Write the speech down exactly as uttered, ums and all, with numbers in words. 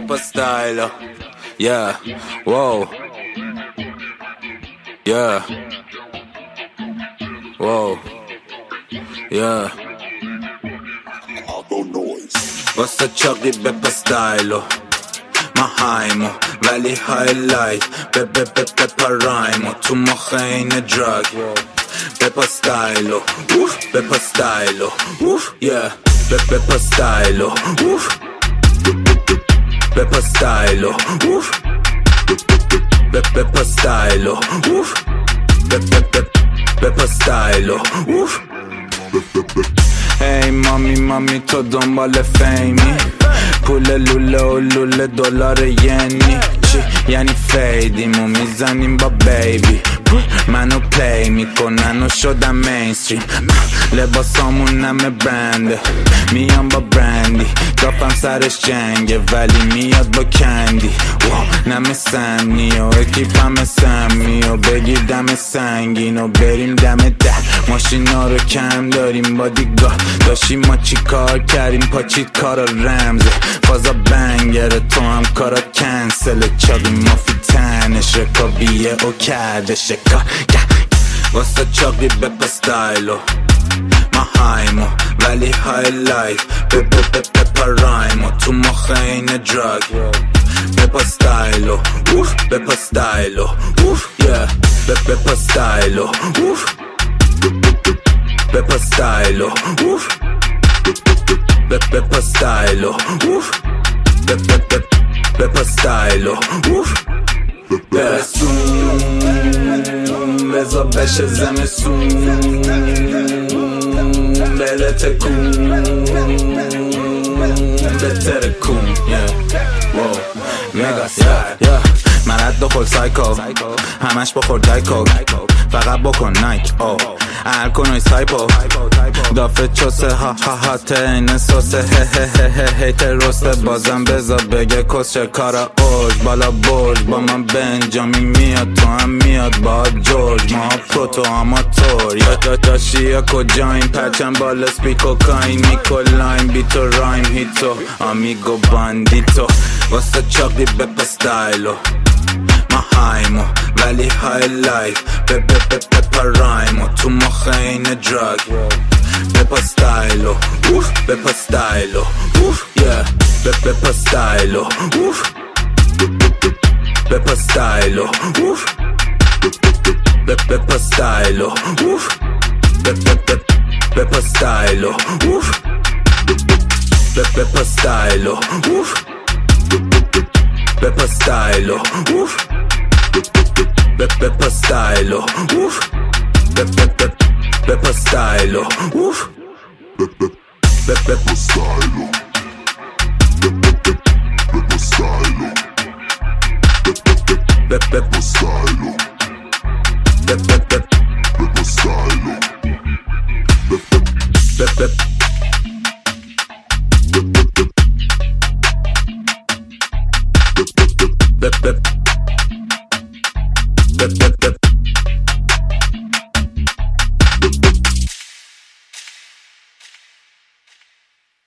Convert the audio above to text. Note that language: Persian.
Pepper style. Yeah, whoa. Yeah. Whoa. Yeah. واسه چاقی بپا ستایلو مهایمو ولی هایلایت به به به بپا رایمو تو مخ این دراگ بپا ستایلو اوف بپا ستایلو اوف yeah به بپا ستایلو اوف بپا ستایلو اوف به بپا ستایلو اوف به به به بپا ستایلو اوف هی مامی مامی تو دنبال فیمی پول لوله و لوله دلار ینی چی یعنی فیدیمو میزنیم با بیبی منو پلی میکنن و شدم مینستریم لباسامون نمه برنده میام با برندی دافم سرش جنگه ولی میاد با کندی نمه سمی و اکیپم سمی و بگیر دم سنگین و بریم دم ده ماشینا رو کم داریم با دیگاه داشتیم ما چی کار کردیم پاچید کارا رمزه فازا بنگره تو هم کارا کنسل چاقی مافی تنش رکابیه او کرده شکار واسه چاقی بپا ستایلو مهایمو ولی هایلایت به به به بپا رایمو تو مخ این دراگ بپا ستایلو اوف بپا ستایلو اوف yeah به بپا ستایلو اوف بپا ستایلو اوف به بپا ستایلو اوف به به به بپا ستایلو اوف برسون بزا بشه زمسون بده تکون بهتره کون مگا ستایل من رد دخل سایکو همش بخور دایکو فقط بکن نایک او الکونوی سایپو دافه چوسه ها ها ها تین سوسه هه هه هه هه تروسته بازم بزا بگه کسچه کارا اوج بالا برج با من بنجامین میاد تو هم میاد با جورج ما پروتو آماتور یا داداشی یا کجاییم پرچم بالا سپیکو کاین میکولاین بیتو رایم هیتو آمیگو باندیتو واسه چاقی بپا ستایلو مهایمو ولی هایلایت به به به بپا رایمو تو مخ این دراگ بپا ستایلو اوف بپا ستایلو اوف yeah به بپا ستایلو اوف بپا ستایلو اوف به بپا ستایلو اوف به به به بپا ستایلو اوف به بپا ستایلو اوف بپا ستایلو اوف به بپا ستایلو اوف به به به بپا ستایلو اوف به بپا ستایلو بپا ستایلو به بپا ستایلو به بپا بپا ستایلو به به به به